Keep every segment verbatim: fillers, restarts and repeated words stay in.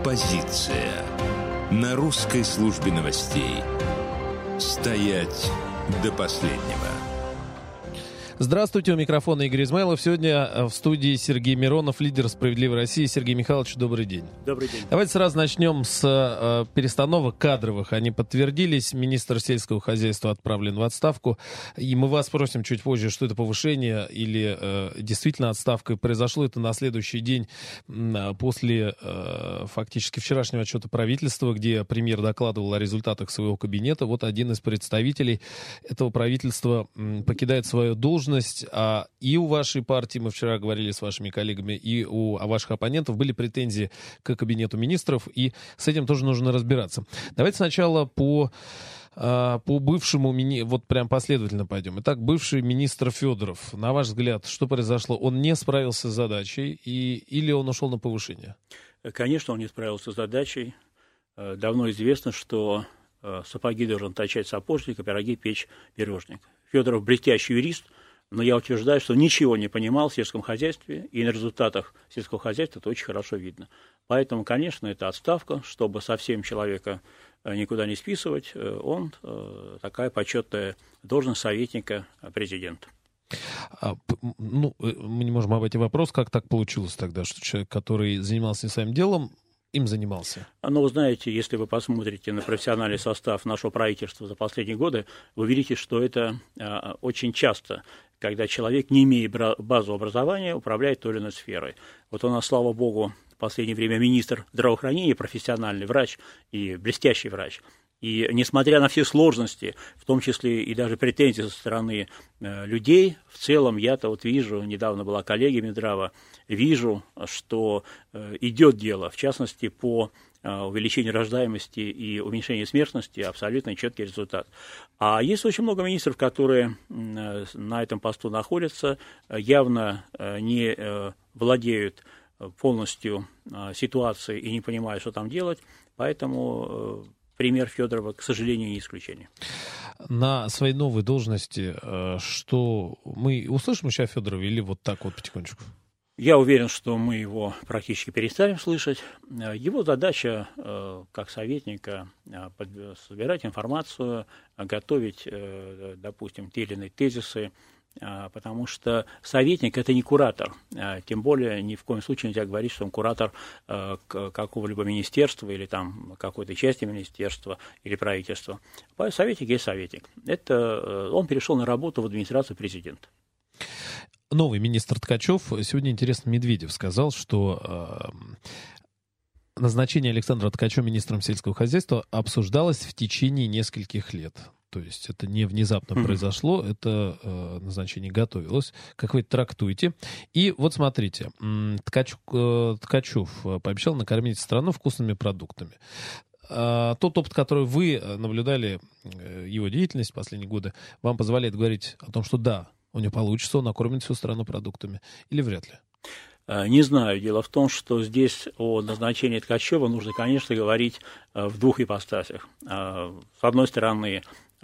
Оппозиция. На русской службе новостей. Стоять до последнего. Здравствуйте, у микрофона Игорь Измайлов. Сегодня в студии Сергей Миронов, лидер «Справедливой России». Сергей Михайлович, добрый день. Добрый день. Давайте сразу начнем с э, перестановок кадровых. Они подтвердились. Министр сельского хозяйства отправлен в отставку. И мы вас спросим чуть позже, что это повышение или э, действительно отставка. И произошло это на следующий день э, после э, фактически вчерашнего отчета правительства, где премьер докладывал о результатах своего кабинета. Вот один из представителей этого правительства э, покидает свою должность. А и у вашей партии, мы вчера говорили с вашими коллегами, и у а ваших оппонентов были претензии к кабинету министров, и с этим тоже нужно разбираться. Давайте сначала по, по бывшему, мини... вот прям последовательно пойдем. Итак, бывший министр Федоров, на ваш взгляд, что произошло? Он не справился с задачей и... или он ушел на повышение? Конечно, он не справился с задачей. Давно известно, что сапоги должен точать сапожник, а пироги печь пирожник. Федоров блестящий юрист, но я утверждаю, что ничего не понимал в сельском хозяйстве, и на результатах сельского хозяйства это очень хорошо видно. Поэтому, конечно, это отставка, чтобы совсем человека никуда не списывать, он такая почетная должность советника президента. А, ну, мы не можем обойти вопрос, как так получилось тогда, что человек, который занимался не своим делом, им занимался? Ну, вы знаете, если вы посмотрите на профессиональный состав нашего правительства за последние годы, вы видите, что это а, очень часто, когда человек, не имея базового образования, управляет той или иной сферой. Вот у нас, слава богу, в последнее время министр здравоохранения, профессиональный врач и блестящий врач. И несмотря на все сложности, в том числе и даже претензии со стороны э, людей, в целом я-то вот вижу, недавно была коллегия Минздрава, вижу, что э, идет дело, в частности, по э, увеличению рождаемости и уменьшению смертности, абсолютно четкий результат. А есть очень много министров, которые э, на этом посту находятся, явно э, не э, владеют полностью э, ситуацией и не понимают, что там делать, поэтому... Э, Пример Федорова, к сожалению, не исключение. На своей новой должности, что мы услышим еще о Федорове или вот так вот потихонечку? Я уверен, что мы его практически перестанем слышать. Его задача, как советника, собирать информацию, готовить, допустим, те или иные тезисы, потому что советник – это не куратор, тем более ни в коем случае нельзя говорить, что он куратор какого-либо министерства или там какой-то части министерства или правительства. Советник есть советник. Это, он перешел на работу в администрацию президента. Новый министр Ткачев, сегодня, интересно, Медведев сказал, что э, назначение Александра Ткачева министром сельского хозяйства обсуждалось в течение нескольких лет. То есть это не внезапно mm-hmm. произошло, это э, назначение готовилось, как вы это трактуете. И вот смотрите, Ткач, э, Ткачев пообещал накормить страну вкусными продуктами. Э, тот опыт, который вы наблюдали, э, его деятельность в последние годы, вам позволяет говорить о том, что да, у него получится, он накормит всю страну продуктами, или вряд ли? Не знаю. Дело в том, что здесь о назначении Ткачева нужно, конечно, говорить в двух ипостасях. С одной стороны,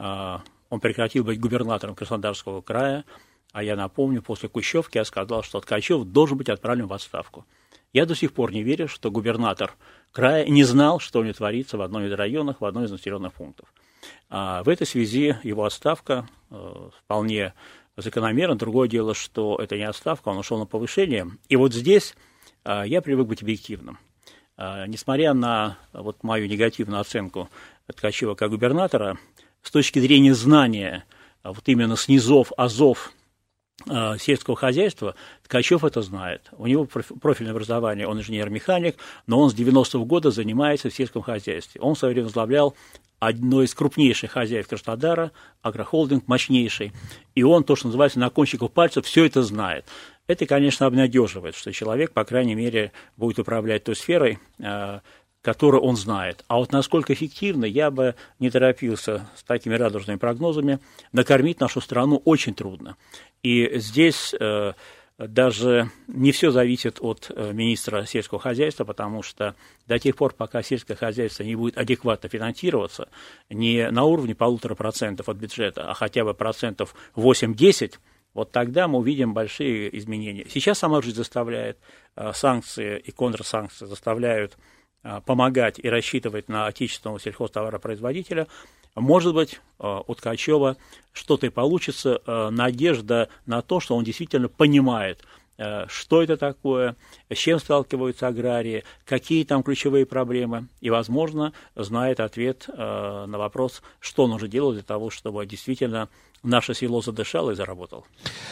он прекратил быть губернатором Краснодарского края, а я напомню, после Кущевки я сказал, что Ткачев должен быть отправлен в отставку. Я до сих пор не верю, что губернатор края не знал, что у него творится в одном из районов, в одном из населенных пунктов. В этой связи его отставка вполне закономерно. Другое дело, что это не отставка, он ушел на повышение. И вот здесь я привык быть объективным. Несмотря на вот мою негативную оценку Ткачева как губернатора, с точки зрения знания вот именно с низов, азов э, сельского хозяйства, Ткачев это знает. У него профильное образование, он инженер-механик, но он с девяностого года занимается в сельском хозяйстве. Он в свое время возглавлял одно из крупнейших хозяйств Краснодара, агрохолдинг мощнейший, и он, то, что называется, на кончиках пальцев все это знает. Это, конечно, обнадеживает, что человек, по крайней мере, будет управлять той сферой, э, которую он знает. А вот насколько эффективно, я бы не торопился с такими радужными прогнозами. Накормить нашу страну очень трудно. И здесь э, даже не все зависит от э, министра сельского хозяйства, потому что до тех пор, пока сельское хозяйство не будет адекватно финансироваться, не на уровне полутора процентов от бюджета, а хотя бы процентов восемь-десять, вот тогда мы увидим большие изменения. Сейчас сама жизнь заставляет, э, санкции и контрсанкции заставляют помогать и рассчитывать на отечественного сельхозтоваропроизводителя, может быть, у Ткачева что-то и получится, надежда на то, что он действительно понимает, что это такое, с чем сталкиваются аграрии, какие там ключевые проблемы, и, возможно, знает ответ на вопрос, что нужно делать для того, чтобы действительно наше село задышало и заработало.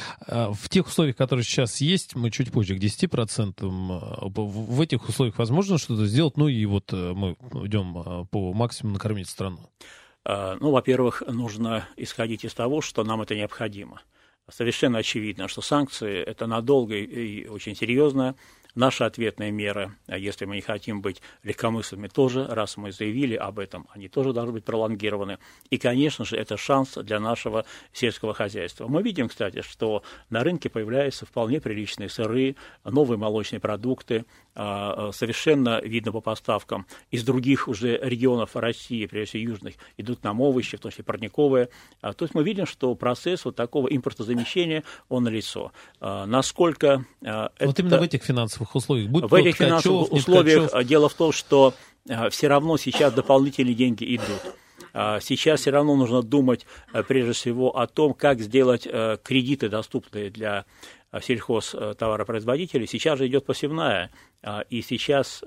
В тех условиях, которые сейчас есть, мы чуть позже к десяти процентам, в этих условиях возможно что-то сделать, ну и вот мы идем по максимуму накормить страну? Ну, во-первых, нужно исходить из того, что нам это необходимо. Совершенно очевидно, что санкции – это надолго и очень серьезно. Наши ответные меры, если мы не хотим быть легкомысленными, тоже, раз мы заявили об этом, они тоже должны быть пролонгированы. И, конечно же, это шанс для нашего сельского хозяйства. Мы видим, кстати, что на рынке появляются вполне приличные сыры, новые молочные продукты. Совершенно видно по поставкам из других уже регионов России, прежде всего южных, идут нам овощи, в том числе парниковые. То есть мы видим, что процесс вот такого импортозамещения, он налицо. Насколько вот это... именно в этих финансовых условиях. Будь в этих Ткачев, финансовых условиях Ткачев. Дело в том, что все равно сейчас дополнительные деньги идут. Сейчас все равно нужно думать прежде всего о том, как сделать кредиты доступные для сельхозтоваропроизводителей. Сейчас же идет посевная, и сейчас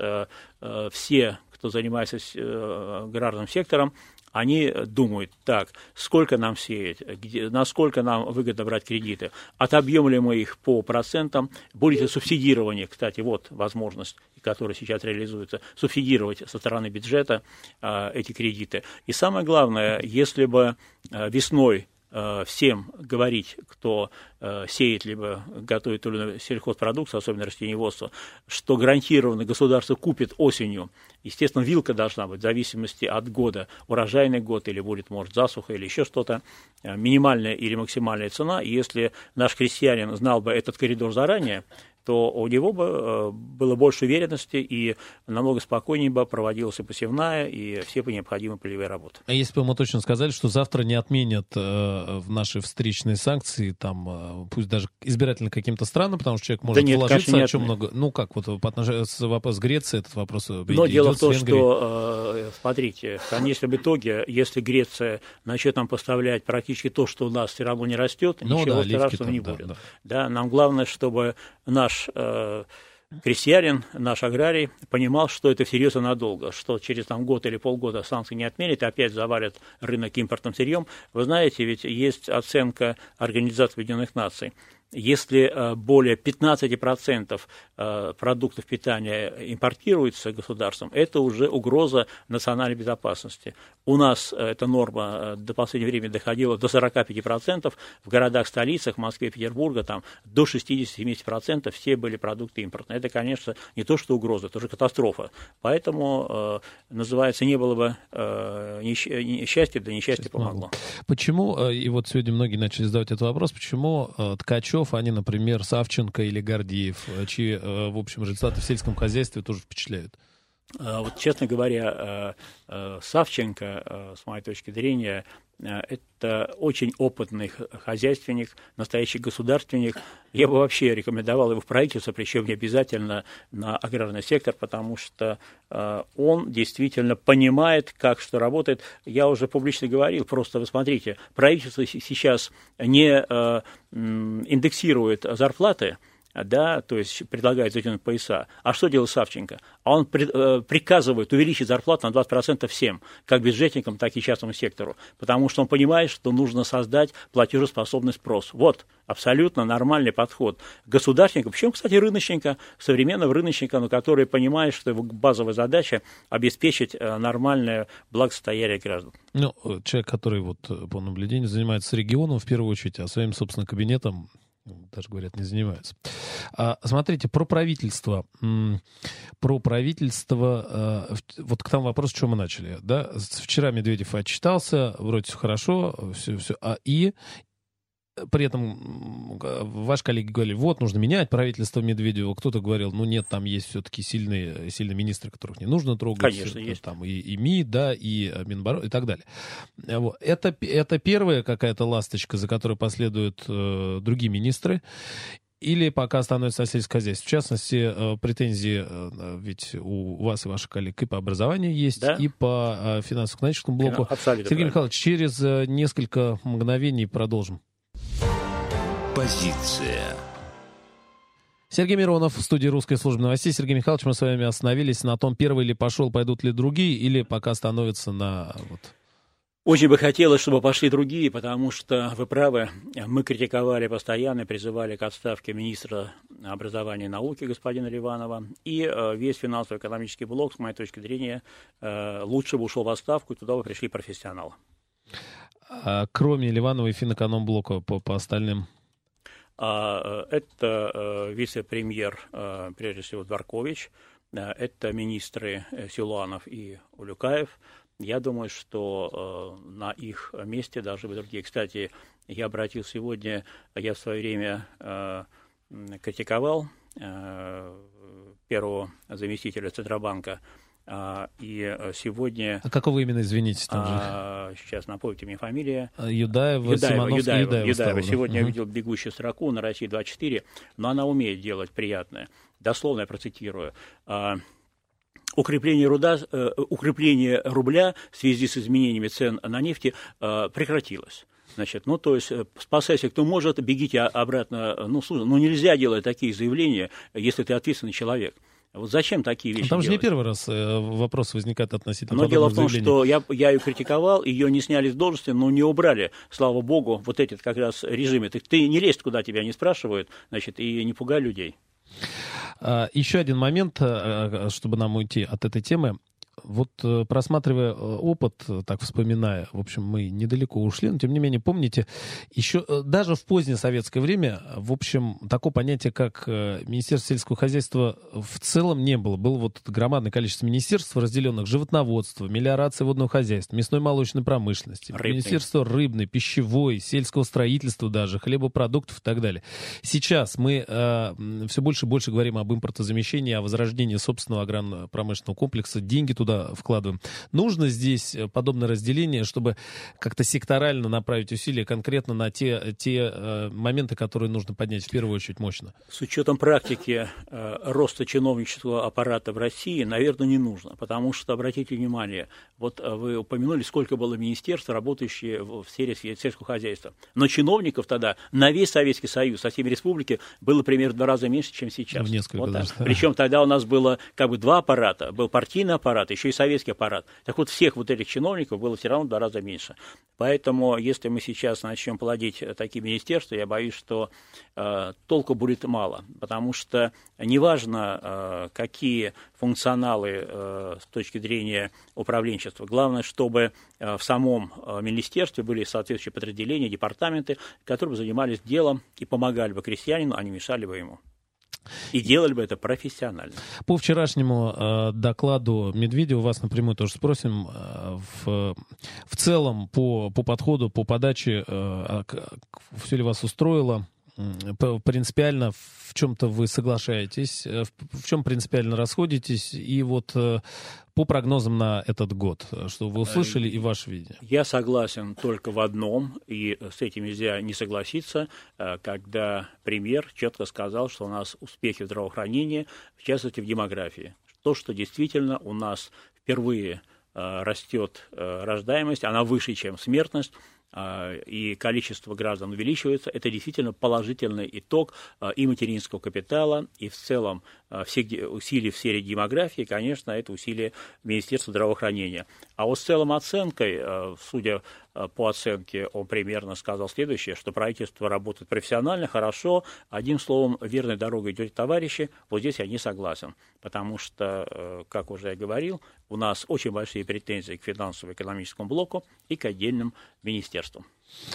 все, кто занимается аграрным сектором, они думают, так, сколько нам сеять, где, насколько нам выгодно брать кредиты, отобьем ли мы их по процентам, будет ли субсидирование, кстати, вот возможность, которая сейчас реализуется, субсидировать со стороны бюджета э, эти кредиты. И самое главное, если бы э, весной всем говорить, кто э, сеет либо готовит или сельхозпродукцию, особенно растениеводство, что гарантированно государство купит осенью. Естественно, вилка должна быть в зависимости от года, урожайный год или будет, может, засуха или еще что-то, минимальная или максимальная цена. И если наш крестьянин знал бы этот коридор заранее, то у него бы было больше уверенности и намного спокойнее бы проводилась и посевная, и все бы необходимые полевые работы. А если бы мы точно сказали, что завтра не отменят э, наши встречные санкции, там, э, пусть даже избирательно каким-то странам, потому что человек может да нет, вложиться, о чем много... Ну как, вот по отношению с вопрос Греции, этот вопрос Но дело в том, что, э, смотрите, в конечном итоге, если Греция начнет нам поставлять практически то, что у нас все равно не растет, ну, ничего да, страшного там, не да, будет. Да. Да, нам главное, чтобы наш э, крестьянин, наш аграрий понимал, что это всерьез и надолго, что через там, год или полгода санкции не отменят, и опять завалят рынок импортным сырьем. Вы знаете, ведь есть оценка Организации Объединенных Наций. Если более пятнадцать процентов продуктов питания импортируется государством, это уже угроза национальной безопасности. У нас эта норма до последнего времени доходила до сорок пять процентов, в городах-столицах, Москве и Петербурга, там до шестьдесят-семьдесят процентов все были продукты импортные. Это, конечно, не то, что угроза, это уже катастрофа. Поэтому, называется, не было бы несчастья, да несчастье помогло. Почему, и вот сегодня многие начали задавать этот вопрос, почему Ткачев, а не, например, Савченко или Гордеев, чьи, в общем, результаты в сельском хозяйстве тоже впечатляют? Вот, честно говоря, Савченко, с моей точки зрения, это очень опытный хозяйственник, настоящий государственник. Я бы вообще рекомендовал его в правительство, причем не обязательно на аграрный сектор, потому что он действительно понимает, как что работает. Я уже публично говорил, просто вы смотрите, правительство сейчас не индексирует зарплаты, да, то есть предлагает затянуть пояса. А что делает Савченко? А он при, э, приказывает увеличить зарплату на двадцать процентов всем, как бюджетникам, так и частному сектору, потому что он понимает, что нужно создать платежеспособный спрос. Вот абсолютно нормальный подход государственника, причем, кстати, рыночника, современного рыночника, но который понимает, что его базовая задача обеспечить нормальное благосостояние граждан. Ну, человек, который вот по наблюдению занимается регионом в первую очередь, а своим собственным кабинетом, даже, говорят, не занимаются. А, смотрите, про правительство. Про правительство. Вот к тому вопросу, что мы начали. Да? Вчера Медведев отчитался, вроде все хорошо, все, все. А и при этом ваши коллеги говорили, вот, нужно менять правительство Медведева. Кто-то говорил, ну нет, там есть все-таки сильные, сильные министры, которых не нужно трогать. Конечно, есть. Там и, и МИД, да, и Минобороны, и так далее. Вот. Это, это первая какая-то ласточка, за которой последуют э, другие министры. или пока становится на сельское хозяйство? В частности, претензии ведь у вас и ваших коллег и по образованию есть, да? И по финансово-экономическому блоку. Абсолютно Сергей правильно. Михайлович, через несколько мгновений продолжим. Позиция. Сергей Миронов в студии Русской службы новостей. Сергей Михайлович, мы с вами остановились на том, первый ли пошел, пойдут ли другие, или пока становится на... Вот... Очень бы хотелось, чтобы пошли другие, потому что, вы правы, мы критиковали постоянно, призывали к отставке министра образования и науки господина Ливанова, и весь финансово-экономический блок, с моей точки зрения, лучше бы ушел в отставку, и туда бы пришли профессионалы. А кроме Ливанова и финэкономблока по, по остальным? Это вице-премьер, прежде всего, Дворкович, это министры Силуанов и Улюкаев. Я думаю, что на их месте должны быть другие. Кстати, я обратил сегодня, я в свое время критиковал первого заместителя Центробанка, и сегодня... А какого именно, извините? Там а, сейчас напомните мне фамилия. Юдаева, Юдаева, Симоновский, Юдаева, Юдаева, Юдаева. стала, Сегодня да? я видел бегущую строку на России двадцать четыре, но она умеет делать приятное. Дословно я процитирую. Укрепление, руда, укрепление рубля в связи с изменениями цен на нефть прекратилось. Значит, ну, то есть, спасайся, кто может, бегите обратно. Ну, слушай, ну, нельзя делать такие заявления, если ты ответственный человек. Вот зачем такие вещи Там делать? же не первый раз вопрос возникает относительно Но дело в том, заявлений. что я, я ее критиковал, ее не сняли с должности, но не убрали, слава богу, вот этот как раз режим. Ты, ты не лезь, куда тебя не спрашивают, значит, и не пугай людей. Еще один момент, чтобы нам уйти от этой темы. Вот просматривая опыт, так вспоминая, в общем, мы недалеко ушли, но тем не менее, помните, еще даже в позднее советское время, в общем, такое понятие, как Министерство сельского хозяйства в целом не было. Было вот громадное количество министерств, разделенных: животноводство, мелиорация водного хозяйства, мясной молочной промышленности, рыбный. Министерство рыбной, пищевой, сельского строительства даже, хлебопродуктов и так далее. Сейчас мы э, все больше и больше говорим об импортозамещении, о возрождении собственного аграрно-промышленного комплекса, деньги туда вкладываем. Нужно здесь подобное разделение, чтобы как-то секторально направить усилия конкретно на те, те э, моменты, которые нужно поднять в первую очередь мощно? С учетом практики э, роста чиновнического аппарата в России, наверное, не нужно, потому что, обратите внимание, вот вы упомянули, сколько было министерств, работающих в сфере сельского хозяйства. Но чиновников тогда на весь Советский Союз, со всеми республики, было примерно в два раза меньше, чем сейчас. В несколько вот даже. Причем тогда у нас было как бы два аппарата, был партийный аппарат, еще и советский аппарат. Так вот, всех вот этих чиновников было все равно в два раза меньше. Поэтому, если мы сейчас начнем плодить такие министерства, я боюсь, что э, толку будет мало, потому что неважно, э, какие функционалы э, с точки зрения управленчества, главное, чтобы э, в самом э, министерстве были соответствующие подразделения, департаменты, которые бы занимались делом и помогали бы крестьянину, а не мешали бы ему. И делали бы это профессионально. По вчерашнему э, докладу Медведева вас напрямую тоже спросим. Э, в, в целом, по, по подходу, по подаче, э, все ли вас устроило? Принципиально в чем-то вы соглашаетесь, в чем принципиально расходитесь, и вот по прогнозам на этот год, что вы услышали и ваше видение? Я согласен только в одном, и с этим нельзя не согласиться, когда премьер четко сказал, что у нас успехи в здравоохранении, в частности в демографии. То, что действительно у нас впервые растет рождаемость, она выше, чем смертность, и количество граждан увеличивается, это действительно положительный итог и материнского капитала, и в целом всех усилий в сфере демографии, конечно, это усилия Министерства здравоохранения. А вот с целом оценкой, судя по оценке, он примерно сказал следующее, что правительство работает профессионально, хорошо, одним словом, верной дорогой идете, товарищи, вот здесь я не согласен, потому что, как уже я говорил, у нас очень большие претензии к финансово-экономическому блоку и к отдельным министерствам.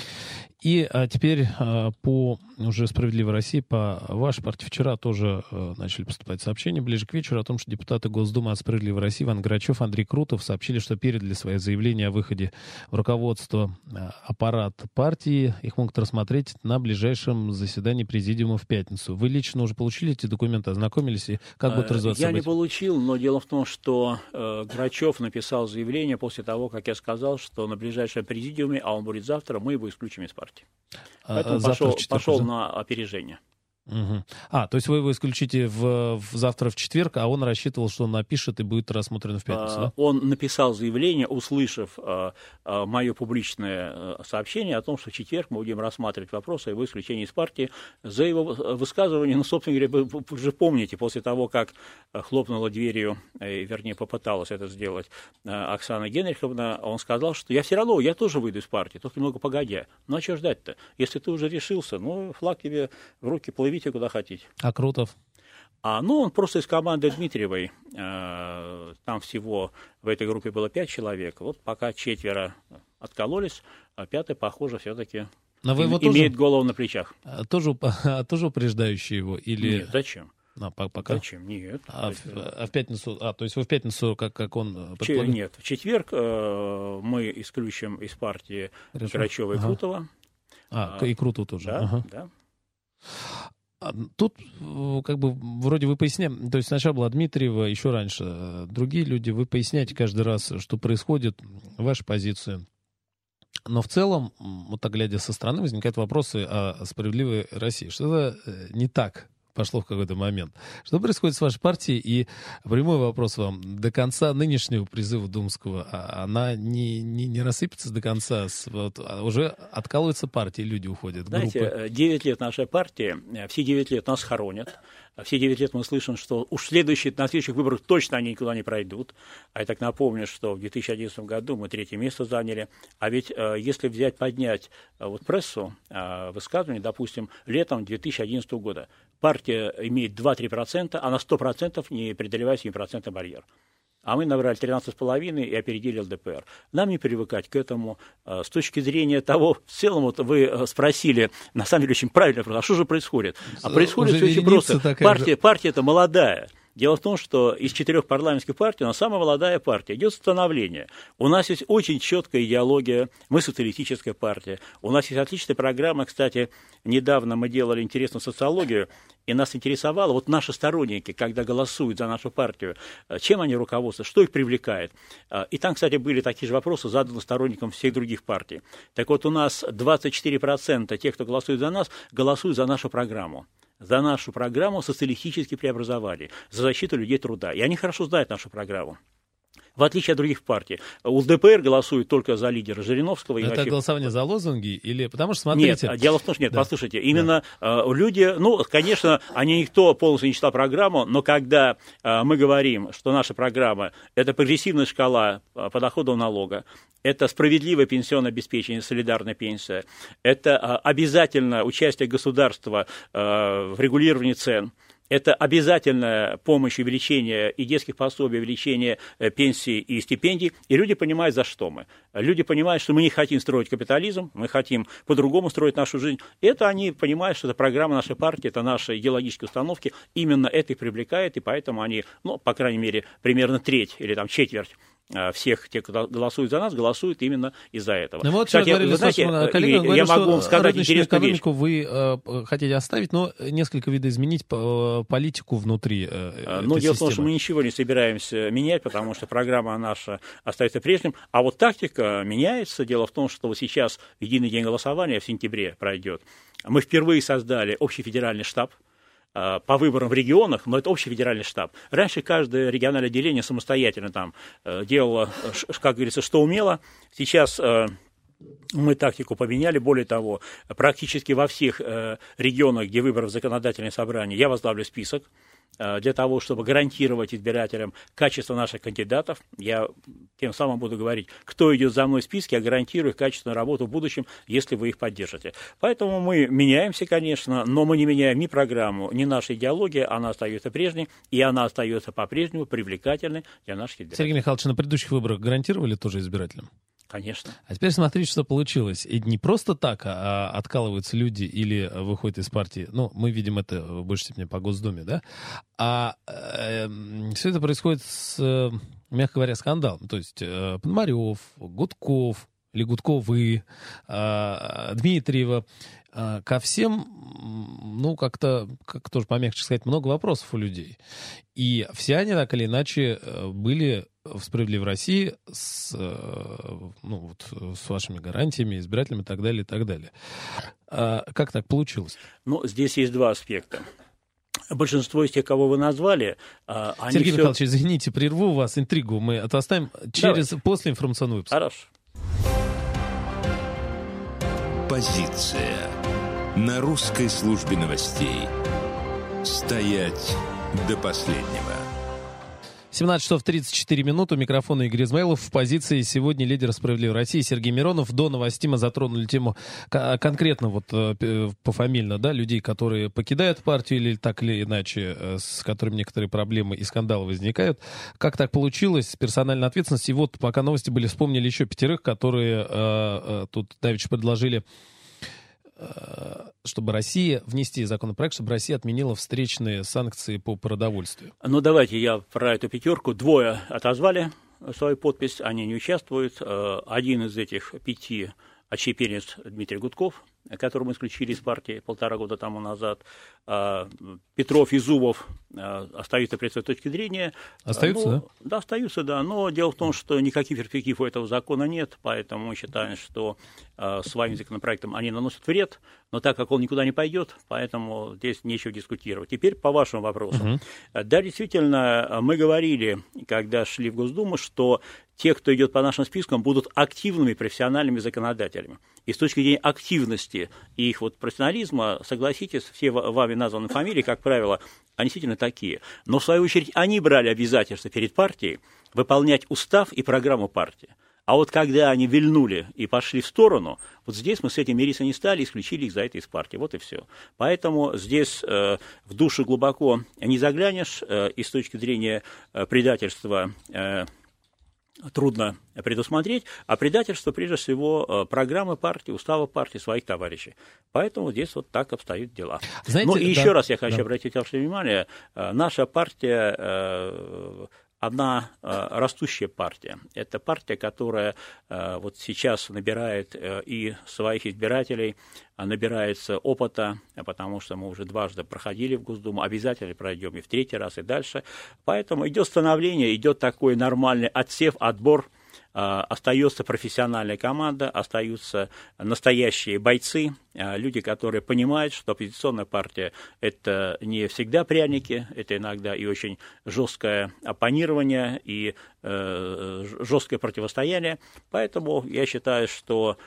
И а теперь а, по уже «Справедливой России», по вашей партии вчера тоже а, начали поступать сообщения ближе к вечеру о том, что депутаты Госдумы от «Справедливой России» Иван Грачев, Андрей Крутов сообщили, что передали свои заявления о выходе в руководство а, аппарата партии. Их могут рассмотреть на ближайшем заседании президиума в пятницу. Вы лично уже получили эти документы, ознакомились, и как будут развиваться Я события? не получил, но дело в том, что э, Грачев написал заявление после того, как я сказал, что на ближайшем президиуме, а он будет завтра, мы его исключим из партии. Поэтому а, пошел, четверг, пошел да? на опережение. Угу. А, то есть вы его исключите в, в завтра в четверг, а он рассчитывал, что он напишет и будет рассмотрен в пятницу, а, да? Он написал заявление, услышав а, а, мое публичное сообщение о том, что в четверг мы будем рассматривать вопрос о его исключении из партии. За его высказывание, ну, собственно говоря, вы уже помните, после того, как хлопнула дверью, вернее, попыталась это сделать Оксана Генриховна, он сказал, что я все равно, я тоже выйду из партии, только немного погодя. Ну, а что ждать-то? Если ты уже решился, ну, флаг тебе в руки, плывите куда хотите. А Крутов? А, ну, он просто из команды Дмитриевой. Э, там всего в этой группе было пять человек. Вот пока четверо откололись, а пятый, похоже, все-таки им, тоже, имеет голову на плечах. Тоже, тоже упреждающий его? Или... Нет, зачем? А, пока? Зачем? Нет. А в, а в пятницу, а, то есть вы в пятницу, как, как он предполагает? Нет, в четверг э, мы исключим из партии Грачева и ага. Крутова. А, а, и Крутова тоже. Да, ага. да. Тут как бы вроде вы поясняете, то есть сначала была Дмитриева, еще раньше другие люди, вы поясняете каждый раз, что происходит, вашу позицию. Но в целом, вот так глядя со стороны, возникают вопросы о справедливой России. Что-то не так пошло в какой-то момент. Что происходит с вашей партией? И прямой вопрос вам. До конца нынешнего призыва Думского она не, не, не рассыпется до конца? С, вот, уже откалываются партии, люди уходят. Знаете, группы. девять лет нашей партии, все девять лет нас хоронят. Все девять лет мы слышим, что уж следующие, на следующих выборах точно они никуда не пройдут. А я так напомню, что в две тысячи одиннадцатом году мы третье место заняли. А ведь если взять, поднять вот прессу, высказывания, допустим, летом две тысячи одиннадцатого года, партия имеет два-три процента, а на сто процентов не преодолевает семь процентов барьер. А мы набрали тринадцать с половиной и опередили эл дэ пэ эр. Нам не привыкать к этому. С точки зрения того, в целом, вот вы спросили, на самом деле, очень правильно, а что же происходит? А происходит все очень просто. Партия, партия это молодая. Дело в том, что из четырех парламентских партий у нас самая молодая партия. Идет становление. У нас есть очень четкая идеология. Мы социалистическая партия. У нас есть отличная программа. Кстати, недавно мы делали интересную социологию, и нас интересовало, вот наши сторонники, когда голосуют за нашу партию, чем они руководствуются, что их привлекает. И там, кстати, были такие же вопросы заданы сторонникам всех других партий. Так вот, у нас двадцать четыре процента тех, кто голосует за нас, голосуют за нашу программу. За нашу программу социалистических преобразований, за защиту людей труда. И они хорошо знают нашу программу. В отличие от других партий. эл дэ пэ эр голосует только за лидера Жириновского. Это вообще... голосование за лозунги? Или... Потому что, смотрите... Нет, дело в том, что нет, да. Послушайте, именно да. э, люди, ну, конечно, они никто полностью не читал программу, но когда э, мы говорим, что наша программа – это прогрессивная шкала подоходного налога, это справедливое пенсионное обеспечение, солидарная пенсия, это э, обязательное участие государства э, в регулировании цен, это обязательная помощь, увеличение и детских пособий, увеличение пенсий и стипендий. И люди понимают, за что мы. Люди понимают, что мы не хотим строить капитализм, мы хотим по-другому строить нашу жизнь. Это они понимают, что это программа нашей партии, это наши идеологические установки. Именно это их привлекает, и поэтому они, ну, по крайней мере, примерно треть или там четверть всех тех, кто голосует за нас, голосуют именно из-за этого. Ну, вот кстати, говорили, вы знаете, коллега, говорил, я могу вам сказать интересную экономику вещь. Вы э, хотите оставить, но несколько видоизменить по, политику внутри э, Ну, этой дело системы. в том, что мы ничего не собираемся менять, потому что программа наша остается прежним, а вот тактика меняется. Дело в том, что вот сейчас единый день голосования в сентябре пройдет. Мы впервые создали общий федеральный штаб по выборам в регионах, но это общий федеральный штаб. Раньше каждое региональное отделение самостоятельно там делало, как говорится, что умело. Сейчас мы тактику поменяли. Более того, практически во всех регионах, где выборы в законодательное собрание, я возглавлю список для того, чтобы гарантировать избирателям качество наших кандидатов. Я тем самым буду говорить, кто идет за мной в списке, я гарантирую их качественную работу в будущем, если вы их поддержите. Поэтому мы меняемся, конечно, но мы не меняем ни программу, ни нашу идеологию, она остается прежней, и она остается по-прежнему привлекательной для наших избирателей. Сергей Михайлович, на предыдущих выборах гарантировали тоже избирателям? Конечно. А теперь смотрите, что получилось. И не просто так а откалываются люди или выходят из партии. Ну, мы видим это в большей степени по Госдуме, да? А э, все это происходит с, мягко говоря, скандалом. То есть э, Пономарев, Гудков, или Гудковы, э, Дмитриева. Э, ко всем, ну, как-то, как тоже помягче сказать, много вопросов у людей. И все они, так или иначе, были в «Справедливой России» с, ну, вот, с вашими гарантиями, избирателями и так далее, и так далее. А как так получилось? Ну, здесь есть два аспекта. Большинство из тех, кого вы назвали, они Сергей все... Михайлович, извините, прерву вас, интригу мы это оставим через, после информационного выпуска. Хорошо. Позиция на русской службе новостей. Стоять до последнего. семнадцать часов тридцать четыре минуты. У микрофона Игорь Измайлов. В позиции сегодня лидер «Справедливой России» Сергей Миронов. До новостей мы затронули тему конкретно вот пофамильно, да, людей, которые покидают партию или так или иначе, с которыми некоторые проблемы и скандалы возникают. Как так получилось? Персональная ответственность. И вот пока новости были, вспомнили еще пятерых, которые э, э, тут давеча предложили, чтобы Россия, внести законопроект, чтобы Россия отменила встречные санкции по продовольствию. Ну, давайте я про эту пятерку. Двое отозвали свою подпись, они не участвуют. Один из этих пяти отщепенец Дмитрий Гудков, которого мы исключили из партии полтора года тому назад. Петров и Зубов остаются при своей точке зрения. Остаются, ну, да? Да, остаются, да. Но дело в том, что никаких перспектив у этого закона нет, поэтому мы считаем, что своим законопроектом они наносят вред, но так как он никуда не пойдет, поэтому здесь нечего дискутировать. Теперь по вашему вопросу. Угу. Да, действительно, мы говорили, когда шли в Госдуму, что те, кто идет по нашим спискам, будут активными профессиональными законодателями. И с точки зрения активности и их вот профессионализма, согласитесь, все вами названные фамилии, как правило, они действительно такие. Но, в свою очередь, они брали обязательство перед партией выполнять устав и программу партии. А вот когда они вильнули и пошли в сторону, вот здесь мы с этим мириться не стали, исключили их за это из партии. Вот и все. Поэтому здесь э, в душу глубоко не заглянешь, э, и с точки зрения э, предательства э, трудно предусмотреть, а предательство, прежде всего, программы партии, устава партии, своих товарищей. Поэтому здесь вот так обстоят дела. Знаете, ну и да, еще раз я хочу да. обратить ваше внимание, наша партия одна э, растущая партия. Это партия, которая э, вот сейчас набирает э, и своих избирателей, э, набирается опыта, потому что мы уже дважды проходили в Госдуму, обязательно пройдем и в третий раз, и дальше. Поэтому идет становление, идет такой нормальный отсев, отбор. Остается профессиональная команда, остаются настоящие бойцы, люди, которые понимают, что оппозиционная партия – это не всегда пряники, это иногда и очень жесткое оппонирование, и жесткое противостояние. Поэтому я считаю, что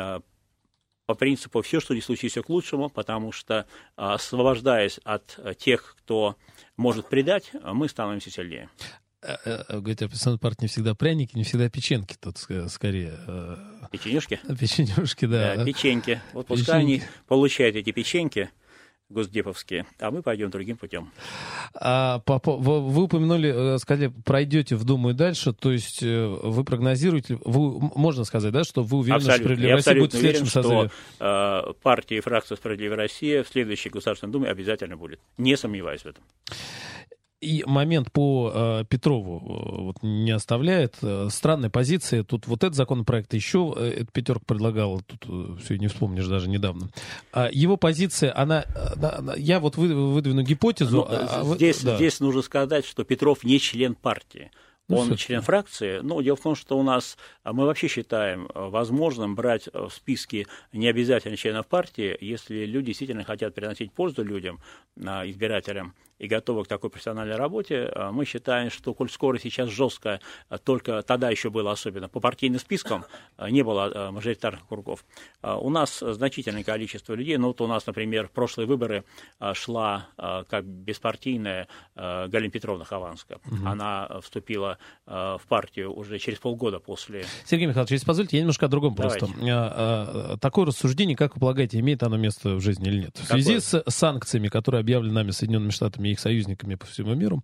по принципу все, что не случится, к лучшему, потому что, освобождаясь от тех, кто может предать, мы становимся сильнее. Говорит, оппозиционная партия не всегда пряники, не всегда печеньки, тут скорее. Печенюшки? Печенюшки, да. Да, печеньки. Вот пускай печеньки. Они получают эти печеньки госдеповские, а мы пойдем другим путем. А, вы упомянули, сказали, пройдете в Думу и дальше, то есть вы прогнозируете, вы, можно сказать, да, что вы уверены, абсолютно. что «Справедливая Россия» будет в следующем созыве? Что э, партия и фракция «Справедливая Россия» в следующей Государственной Думе обязательно будет. Не сомневаюсь в этом. И момент по э, Петрову э, вот, не оставляет. Э, странная позиция. Тут вот этот законопроект еще э, эта пятерка предлагала. Тут э, все не вспомнишь даже недавно. А его позиция, она... она я вот вы, выдвину гипотезу. Ну, а, здесь, да. здесь нужно сказать, что Петров не член партии. Он ну, член фракции, но дело в том, что у нас, мы вообще считаем возможным брать в списки не обязательно членов партии, если люди действительно хотят приносить пользу людям, избирателям, и готовы к такой профессиональной работе. Мы считаем, что, коль скоро сейчас жестко, только тогда еще было особенно, по партийным спискам не было мажоритарных округов. У нас значительное количество людей, ну вот у нас, например, в прошлые выборы шла как беспартийная Галина Петровна Хованская. Угу. Она вступила в партию уже через полгода после... Сергей Михайлович, если позволите, я немножко о другом просто. Такое рассуждение, как вы полагаете, имеет оно место в жизни или нет? В связи Какое? с санкциями, которые объявлены нами, Соединенными Штатами и их союзниками по всему миру,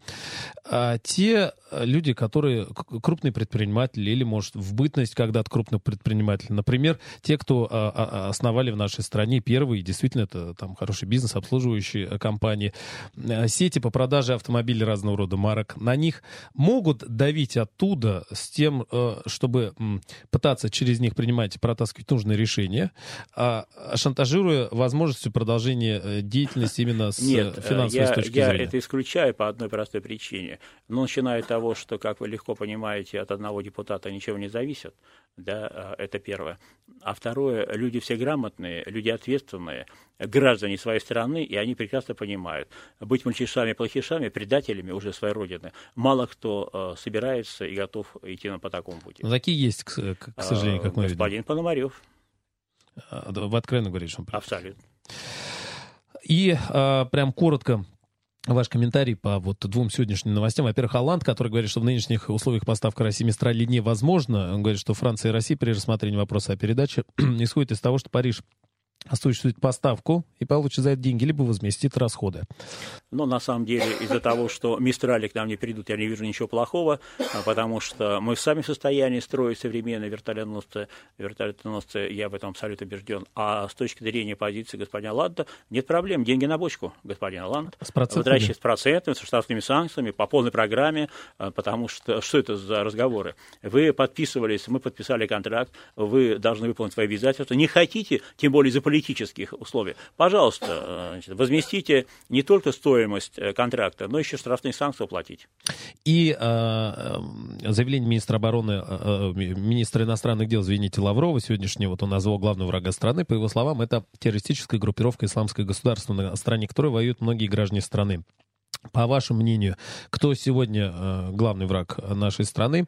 те люди, которые крупные предприниматели или, может, в бытность когда-то крупных предпринимателей, например, те, кто основали в нашей стране первые, действительно, это там хороший бизнес, обслуживающие компании, сети по продаже автомобилей разного рода марок, на них могут давить оттуда с тем, чтобы пытаться через них принимать и протаскивать нужные решения, шантажируя возможностью продолжения деятельности именно с Нет, финансовой я, точки я, зрения? Я это исключаю по одной простой причине. Но начиная от того, что, как вы легко понимаете, от одного депутата ничего не зависит, да, это первое. А второе, люди все грамотные, люди ответственные, граждане своей страны, и они прекрасно понимают, быть мальчишами, плохишами, предателями уже своей родины, мало кто э, собирается и готов идти по такому пути. Но такие есть, к, к, к сожалению, как мы видим. Господин Пономарев. Вы откровенно говорите, что он прав. Абсолютно. И а, прям коротко ваш комментарий по вот двум сегодняшним новостям. Во-первых, Оланд, который говорит, что в нынешних условиях поставка России Мистрали невозможна. Он говорит, что Франция и Россия при рассмотрении вопроса о передаче исходит из того, что Париж осуществит поставку и получит за это деньги, либо возместит расходы. Но на самом деле из-за того, что Мистрали к нам не придут, я не вижу ничего плохого, потому что мы сами в состоянии строить современные вертолетоносцы, вертолетоносцы, я в этом абсолютно убежден. А с точки зрения позиции господина Оланда нет проблем, деньги на бочку, господин Оланд. С процентами? Возвращаясь с процентами, со штрафными санкциями, по полной программе, потому что что это за разговоры? Вы подписывались, мы подписали контракт, вы должны выполнить свои обязательства. Не хотите, тем более за политических условий, пожалуйста, значит, возместите не только стоимость контракта, но еще штрафные санкции уплатить. И э, заявление министра обороны, э, министра иностранных дел, извините, Лаврова сегодняшнего, вот он назвал главного врага страны, по его словам, это террористическая группировка «Исламское государство», на стороне которой воюют многие граждане страны. По вашему мнению, кто сегодня э, главный враг нашей страны?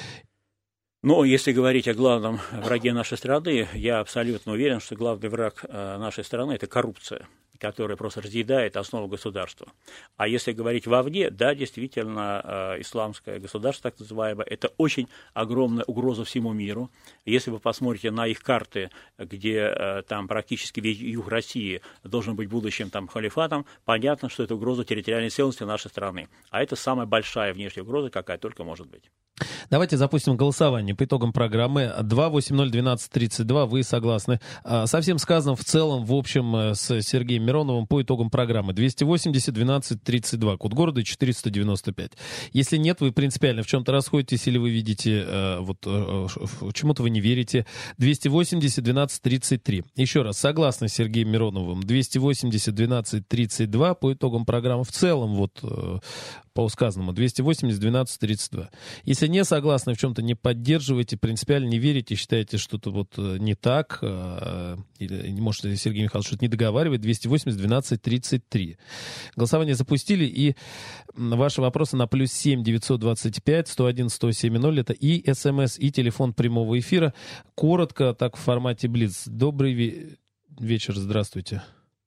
Но если говорить о главном враге нашей страны, я абсолютно уверен, что главный враг нашей страны – это коррупция, которая просто разъедает основу государства. А если говорить вовне, да, действительно, исламское государство, так называемое, это очень огромная угроза всему миру. Если вы посмотрите на их карты, где там практически весь юг России должен быть будущим там халифатом, понятно, что это угроза территориальной целостности нашей страны. А это самая большая внешняя угроза, какая только может быть. Давайте запустим голосование по итогам программы. два восемь ноль двенадцать тридцать два. Вы согласны со всем сказанным в целом, в общем, с Сергеем Мироновым по итогам программы? двести восемьдесят двенадцать тридцать два. Код города четыреста девяносто пять. Если нет, вы принципиально в чем-то расходитесь, или вы видите, вот чему-то вы не верите. двести восемьдесят двенадцать тридцать три. Еще раз, согласны с Сергеем Мироновым? двести восемьдесят двенадцать тридцать два по итогам программы в целом, вот по сказанному. двести восемьдесят двенадцать тридцать два. Если не согласны, в чем-то не поддерживаете, принципиально не верите, считаете что-то вот не так, или, может, Сергей Михайлович что-то не договаривает, двести восемьдесят двенадцать тридцать три. Голосование запустили, и ваши вопросы на плюс семь девятьсот двадцать пять сто один сто семь ноль, это и СМС, и телефон прямого эфира. Коротко, так в формате Блиц. Добрый ве- вечер, здравствуйте.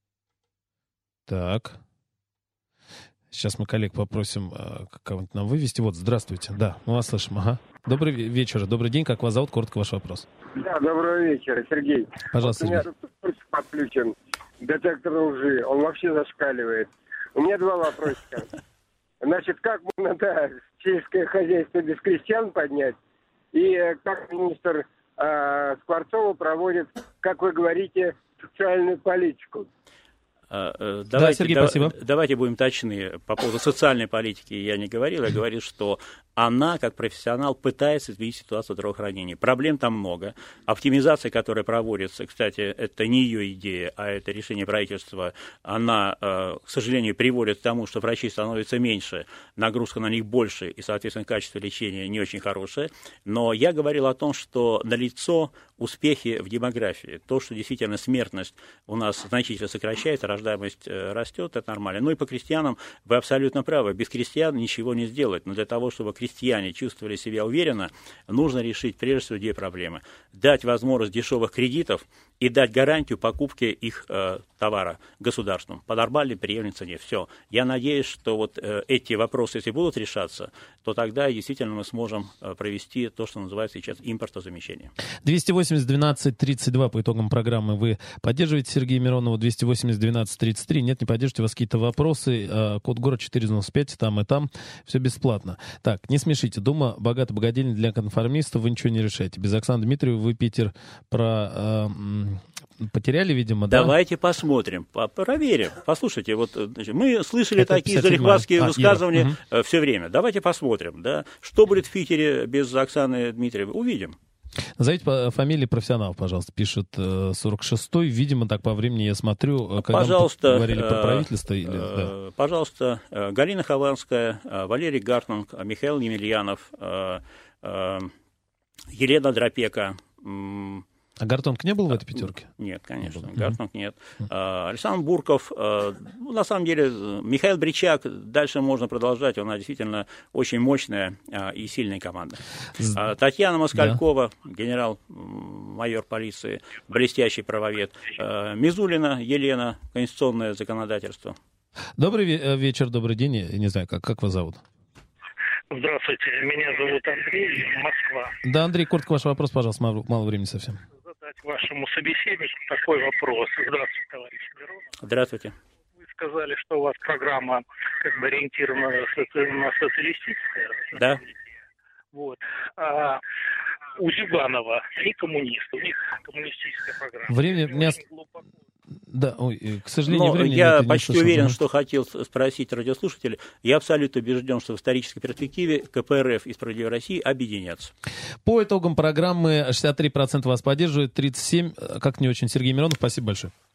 Так... Сейчас мы коллег попросим э, кого-нибудь нам вывести. Вот, здравствуйте. Да, мы вас слышим. Ага. Добрый вечер, добрый день. Как вас зовут? Коротко ваш вопрос. Да, доброго вечера, Сергей. Пожалуйста, вот у меня тут подключен детектор лжи. Он вообще зашкаливает. У меня два вопросика. Значит, как можно, да, сельское хозяйство без крестьян поднять? И как министр э, Скворцова проводит, как вы говорите, социальную политику? Давайте, да, Сергей, да, спасибо. Давайте будем точны. По поводу социальной политики я не говорил, я говорил, что она, как профессионал, пытается изменить ситуацию в здравоохранении. Проблем там много. Оптимизация, которая проводится, кстати, это не ее идея, а это решение правительства, она, к сожалению, приводит к тому, что врачей становится меньше, нагрузка на них больше, и, соответственно, качество лечения не очень хорошее. Но я говорил о том, что налицо успехи в демографии. То, что действительно смертность у нас значительно сокращается, рождаемость растет, это нормально. Ну и по крестьянам вы абсолютно правы. Без крестьян ничего не сделать. Но для того, чтобы крестьяне чувствовали себя уверенно, нужно решить прежде всего две проблемы. Дать возможность дешевых кредитов и дать гарантию покупки их э, товара государством по нормальной приемлемой цене. Все. Я надеюсь, что вот э, эти вопросы, если будут решаться, то тогда действительно мы сможем э, провести то, что называется сейчас импортозамещение. двести восемьдесят двенадцать тридцать два по итогам программы вы поддерживаете Сергея Миронова, двести восемьдесят двенадцать тридцать три. Нет, не поддержите, у вас какие-то вопросы. Э, код город четыреста девяносто пять, там и там. Все бесплатно. Так, не смешите. Дума богато-богадельня для конформистов, вы ничего не решаете. Без Оксаны Дмитриевой вы Питер про... Э, потеряли, видимо, да? Давайте посмотрим, проверим. Послушайте, вот значит, мы слышали это такие залихватские а, высказывания угу. все время. Давайте посмотрим, да, что будет в Питере без Оксаны Дмитриевой. Увидим. Назовите фамилии профессионалов, пожалуйста, пишет сорок шестой. Видимо, так по времени я смотрю, когда пожалуйста, мы говорили про правительство. Или, э, да. Пожалуйста, Галина Хованская, Валерий Гартунг, Михаил Емельянов, э, э, Елена Дропека. А Гартунг не был в этой пятерке? Нет, конечно, не Гартунг нет. Uh-huh. Александр Бурков, uh, ну, на самом деле, Михаил Бричак, дальше можно продолжать, она действительно очень мощная uh, и сильная команда. Uh, Татьяна Москалькова, да. генерал-майор полиции, блестящий правовед. Uh, Мизулина Елена, конституционное законодательство. Добрый вечер, добрый день, я не знаю, как, как вас зовут? Здравствуйте, меня зовут Андрей, Москва. Да, Андрей, коротко ваш вопрос, пожалуйста, мало, мало времени совсем. Задать вашему собеседнику такой вопрос. Здравствуйте, товарищ Миронов. Здравствуйте. Вы сказали, что у вас программа как бы ориентирована на социалистическое. Да. Вот. А у Зюганова они коммунисты, у них коммунистическая программа. Время не... Да, ой, к сожалению, Но времени я не почти слышал. уверен, что хотел спросить радиослушателя. Я абсолютно убежден, что в исторической перспективе КПРФ и «Справедливая Россия» объединятся. По итогам программы шестьдесят три процента вас поддерживает, тридцать семь процентов как не очень. Сергей Миронов, спасибо большое.